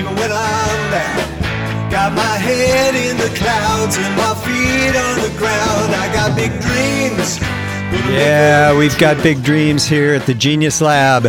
even when I'm down. Got my head in the clouds and my feet on the ground. I got big dreams. Yeah, we've got big dreams here at the Genius Lab.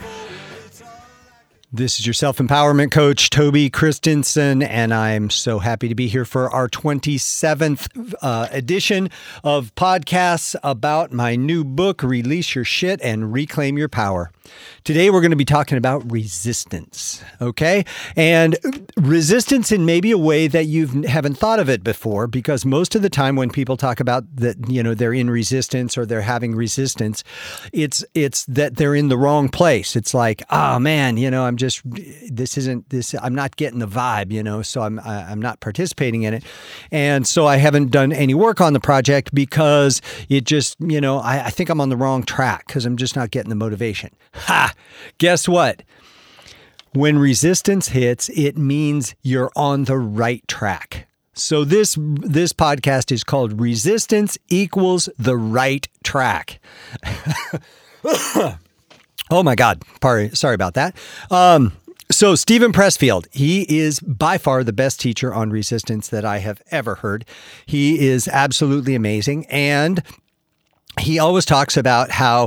This is your self-empowerment coach, Toby Christensen, and I'm so happy to be here for our 27th edition of podcasts about my new book, Release Your Shit and Reclaim Your Power. Today, we're going to be talking about resistance, okay? And resistance in maybe a way that you haven't thought of it before, because most of the time when people talk about that, they're in resistance or they're having resistance, it's that they're in the wrong place. It's like, oh man, I'm not getting the vibe, so I'm not participating in it. And so I haven't done any work on the project because it just, I think I'm on the wrong track because I'm just not getting the motivation. Ha! Guess what? When resistance hits, it means you're on the right track. So this podcast is called Resistance Equals the Right Track. Oh my God. Sorry about that. So Steven Pressfield, he is by far the best teacher on resistance that I have ever heard. He is absolutely amazing. And he always talks about how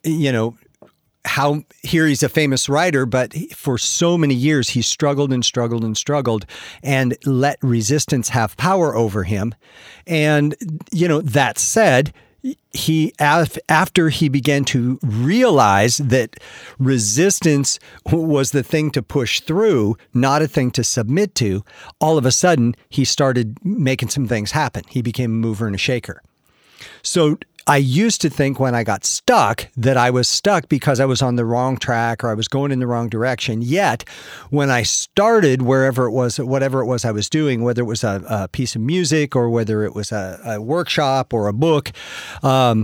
here he's a famous writer, but for so many years he struggled and let resistance have power over him. And, that said, after he began to realize that resistance was the thing to push through, not a thing to submit to, all of a sudden he started making some things happen. He became a mover and a shaker. So I used to think when I got stuck that I was stuck because I was on the wrong track or I was going in the wrong direction. Yet when I started whatever it was I was doing, whether it was a piece of music or whether it was a workshop or a book, I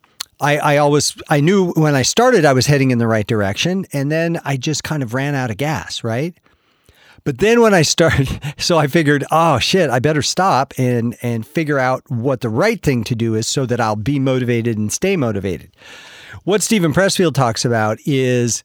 knew when I started I was heading in the right direction, and then I just kind of ran out of gas, right? But then when I started, so I figured, oh shit, I better stop and figure out what the right thing to do is so that I'll be motivated and stay motivated. What Steven Pressfield talks about is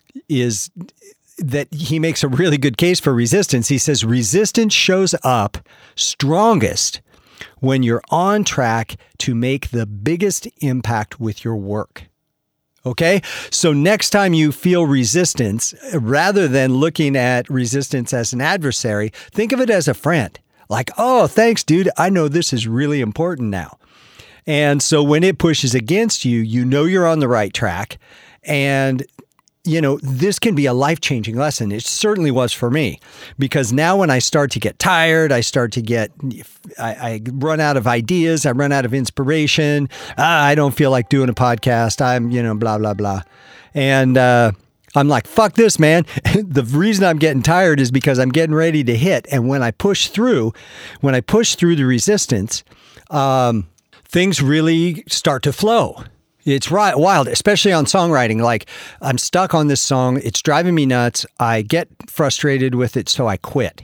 that he makes a really good case for resistance. He says resistance shows up strongest when you're on track to make the biggest impact with your work. Okay, so next time you feel resistance, rather than looking at resistance as an adversary, think of it as a friend. Like, oh, thanks, dude. I know this is really important now. And so when it pushes against you, you're on the right track. And this can be a life-changing lesson. It certainly was for me, because now when I start to get tired, I run out of ideas, I run out of inspiration. I don't feel like doing a podcast. I'm, blah, blah, blah. And I'm like, fuck this, man. The reason I'm getting tired is because I'm getting ready to hit. And when I push through the resistance, things really start to flow. It's wild, especially on songwriting. Like, I'm stuck on this song. It's driving me nuts. I get frustrated with it, so I quit.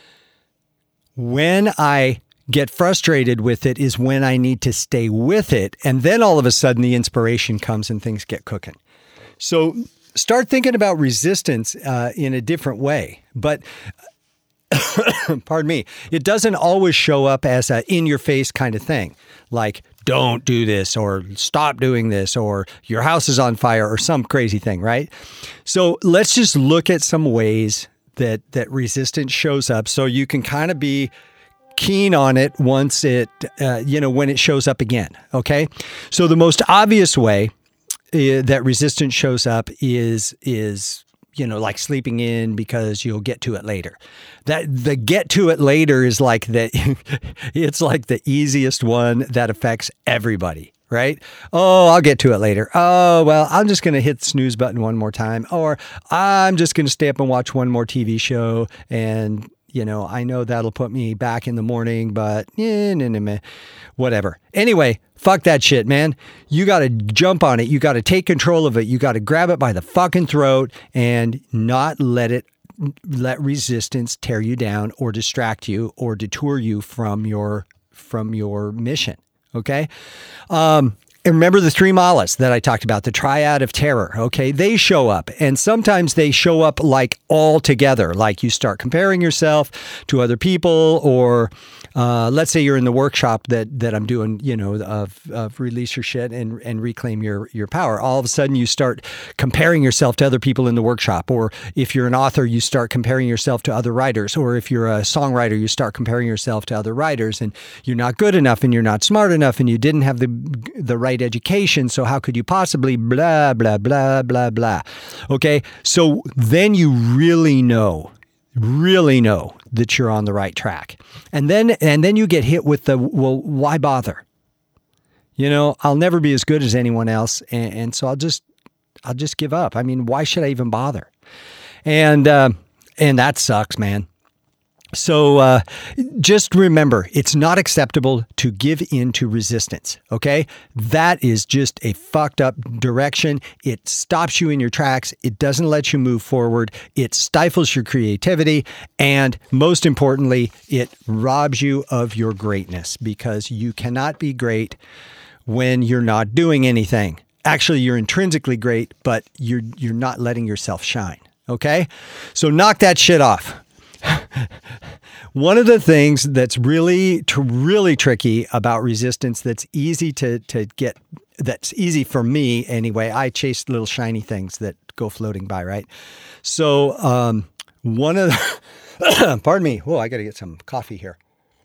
When I get frustrated with it is when I need to stay with it. And then all of a sudden, the inspiration comes and things get cooking. So start thinking about resistance in a different way. But pardon me, it doesn't always show up as a in-your-face kind of thing. Like, don't do this, or stop doing this, or your house is on fire, or some crazy thing, right? So let's just look at some ways that resistance shows up so you can kind of be keen on it once it, when it shows up again, okay? So the most obvious way that resistance shows up is like sleeping in because you'll get to it later. That the get to it later is like it's like the easiest one that affects everybody, right? Oh, I'll get to it later. Oh, well, I'm just going to hit the snooze button one more time, or I'm just going to stay up and watch one more TV show, and I know that'll put me back in the morning, but whatever. Anyway, fuck that shit, man. You got to jump on it. You got to take control of it. You got to grab it by the fucking throat and not let resistance tear you down or distract you or detour you from your mission. Okay. And remember the three malas that I talked about, the triad of terror, okay? They show up, and sometimes they show up like all together, like you start comparing yourself to other people, or let's say you're in the workshop that I'm doing, of release your shit and reclaim your power. All of a sudden you start comparing yourself to other people in the workshop, or if you're an author, you start comparing yourself to other writers, or if you're a songwriter, you start comparing yourself to other writers, and you're not good enough, and you're not smart enough, and you didn't have the right education, so how could you possibly blah, blah, blah, blah, blah. Okay, so then you really know that you're on the right track. And then you get hit with well, why bother? I'll never be as good as anyone else, and so I'll just give up. I mean, why should I even bother? And that sucks, man. So just remember, it's not acceptable to give in to resistance, okay? That is just a fucked up direction. It stops you in your tracks. It doesn't let you move forward. It stifles your creativity. And most importantly, it robs you of your greatness, because you cannot be great when you're not doing anything. Actually, you're intrinsically great, but you're not letting yourself shine, okay? So knock that shit off. One of the things that's really tricky about resistance, that's easy to get, that's easy for me anyway. I chase little shiny things that go floating by, right? So one of the, pardon me. Oh, I got to get some coffee here.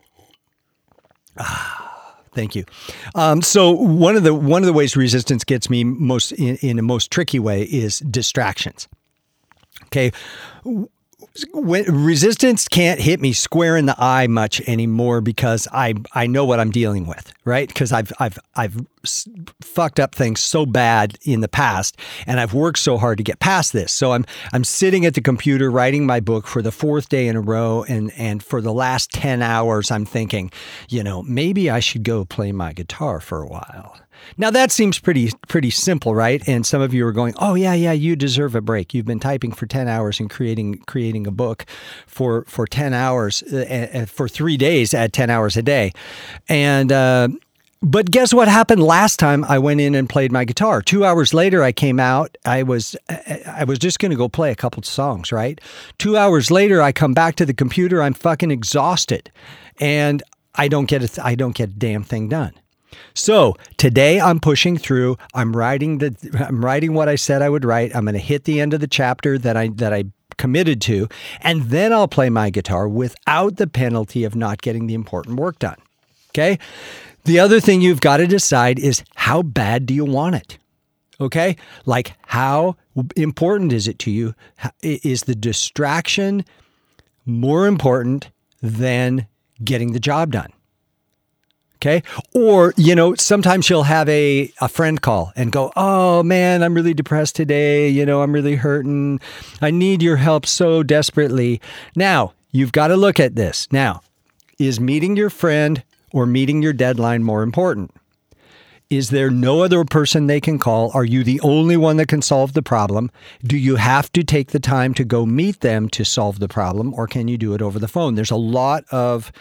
Thank you. So one of the ways resistance gets me most in a most tricky way is distractions. Okay. When resistance can't hit me square in the eye much anymore, because I know what I'm dealing with, right? Because I've fucked up things so bad in the past, and I've worked so hard to get past this. So I'm sitting at the computer writing my book for the fourth day in a row, and for the last 10 hours I'm thinking, maybe I should go play my guitar for a while. Now that seems pretty simple, right? And some of you are going, "Oh yeah, you deserve a break. You've been typing for 10 hours and creating a book for 10 hours for 3 days at 10 hours a day." And but guess what happened last time I went in and played my guitar? 2 hours later, I came out. I was just going to go play a couple of songs, right? 2 hours later, I come back to the computer. I'm fucking exhausted, and I don't get a damn thing done. So today I'm pushing through. I'm writing what I said I would write. I'm going to hit the end of the chapter that I committed to, and then I'll play my guitar without the penalty of not getting the important work done. Okay? The other thing you've got to decide is, how bad do you want it? Okay? Like, how important is it to you? Is the distraction more important than getting the job done? Okay. Or, sometimes you'll have a friend call and go, "Oh man, I'm really depressed today. I'm really hurting. I need your help so desperately." Now, you've got to look at this. Now, is meeting your friend or meeting your deadline more important? Is there no other person they can call? Are you the only one that can solve the problem? Do you have to take the time to go meet them to solve the problem, or can you do it over the phone? There's a lot of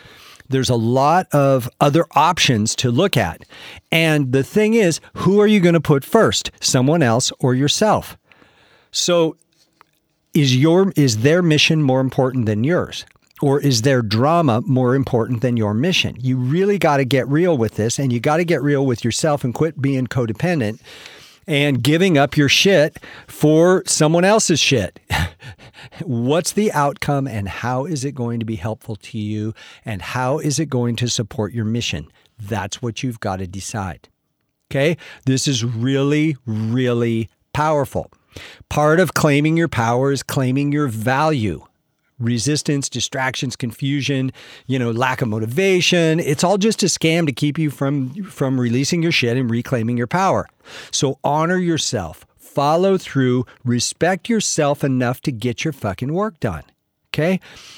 other options to look at. And the thing is, who are you going to put first? Someone else or yourself? So is their mission more important than yours? Or is their drama more important than your mission? You really got to get real with this, and you got to get real with yourself and quit being codependent and giving up your shit for someone else's shit. What's the outcome, and how is it going to be helpful to you, and how is it going to support your mission? That's what you've got to decide. Okay? This is really, really powerful. Part of claiming your power is claiming your value. Resistance, distractions, confusion, lack of motivation. It's all just a scam to keep you from releasing your shit and reclaiming your power. So honor yourself. Follow through, respect yourself enough to get your fucking work done. Okay?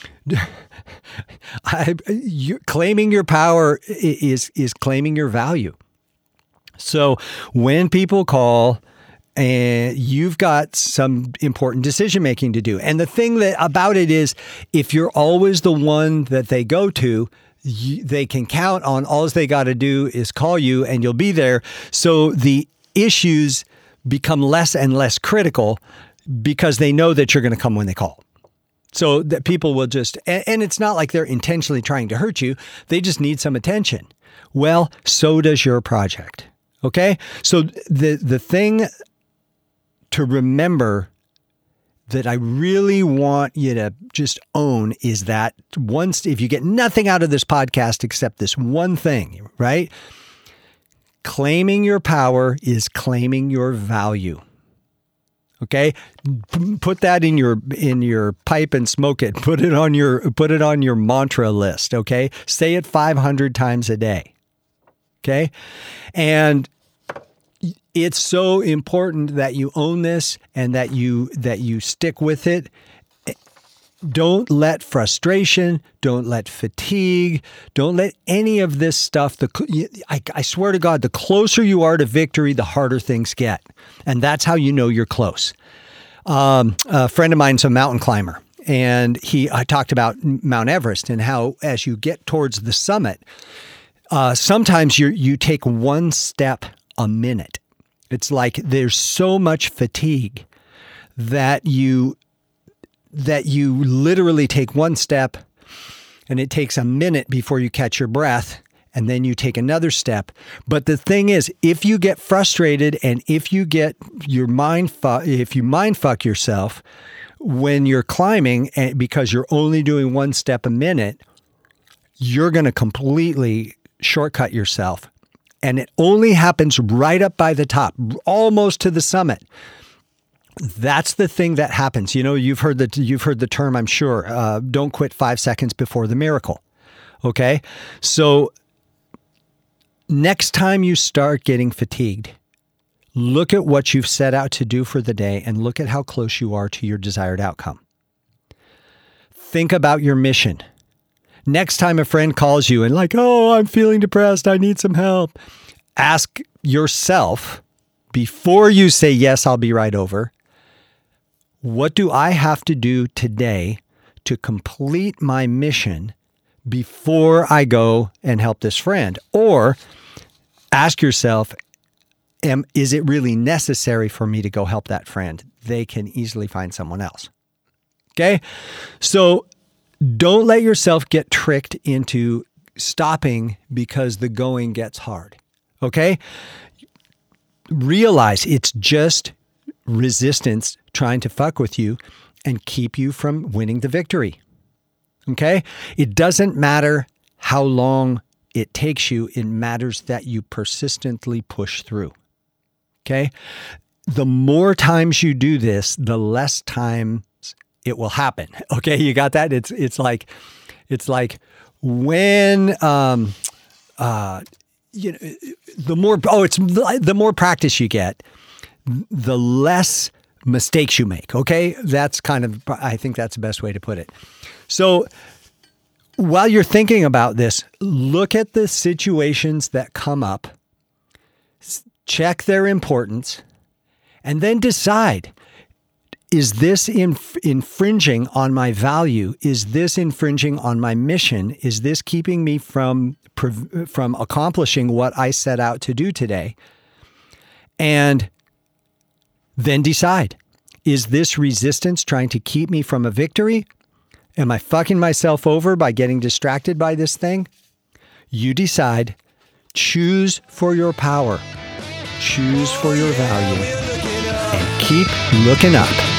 Claiming your power is claiming your value. So when people call, and you've got some important decision-making to do. And the thing about it is, if you're always the one that they go to, they can count on all they got to do is call you and you'll be there. So the issues become less and less critical because they know that you're going to come when they call. So that people will just, and it's not like they're intentionally trying to hurt you. They just need some attention. Well, so does your project. Okay? So the thing to remember that I really want you to just own is that once, if you get nothing out of this podcast except this one thing, right? Claiming your power is claiming your value. Okay? Put that in your pipe and smoke it. Put it on your mantra list, okay? Say it 500 times a day. Okay? And it's so important that you own this and that you stick with it. Don't let frustration, don't let fatigue, don't let any of this stuff. I swear to God, the closer you are to victory, the harder things get. And that's how you know you're close. A friend of mine's a mountain climber, and I talked about Mount Everest and how as you get towards the summit, sometimes you take one step a minute. It's like there's so much fatigue that you literally take one step and it takes a minute before you catch your breath, and then you take another step. But the thing is, if you get frustrated and if you get if you mind fuck yourself when you're climbing because you're only doing one step a minute, you're going to completely shortcut yourself. And it only happens right up by the top, almost to the summit. That's the thing that happens. You know, you've heard the term, I'm sure, don't quit 5 seconds before the miracle. Okay? So next time you start getting fatigued, look at what you've set out to do for the day and look at how close you are to your desired outcome. Think about your mission. Next time a friend calls you and like, oh, I'm feeling depressed, I need some help. Ask yourself, before you say, yes, I'll be right over, what do I have to do today to complete my mission before I go and help this friend? Or ask yourself, is it really necessary for me to go help that friend? They can easily find someone else. Okay? So don't let yourself get tricked into stopping because the going gets hard. Okay? Realize it's just resistance trying to fuck with you and keep you from winning the victory. Okay? It doesn't matter how long it takes you. It matters that you persistently push through. Okay? The more times you do this, the less times it will happen. Okay, you got that? It's like when the more practice you get, the less mistakes you make. Okay, I think that's the best way to put it. So while you're thinking about this, look at the situations that come up, check their importance, and then decide. Is this infringing on my value? Is this infringing on my mission? Is this keeping me from accomplishing what I set out to do today? And then decide, is this resistance trying to keep me from a victory? Am I fucking myself over by getting distracted by this thing? You decide. Choose for your power. Choose for your value. And keep looking up.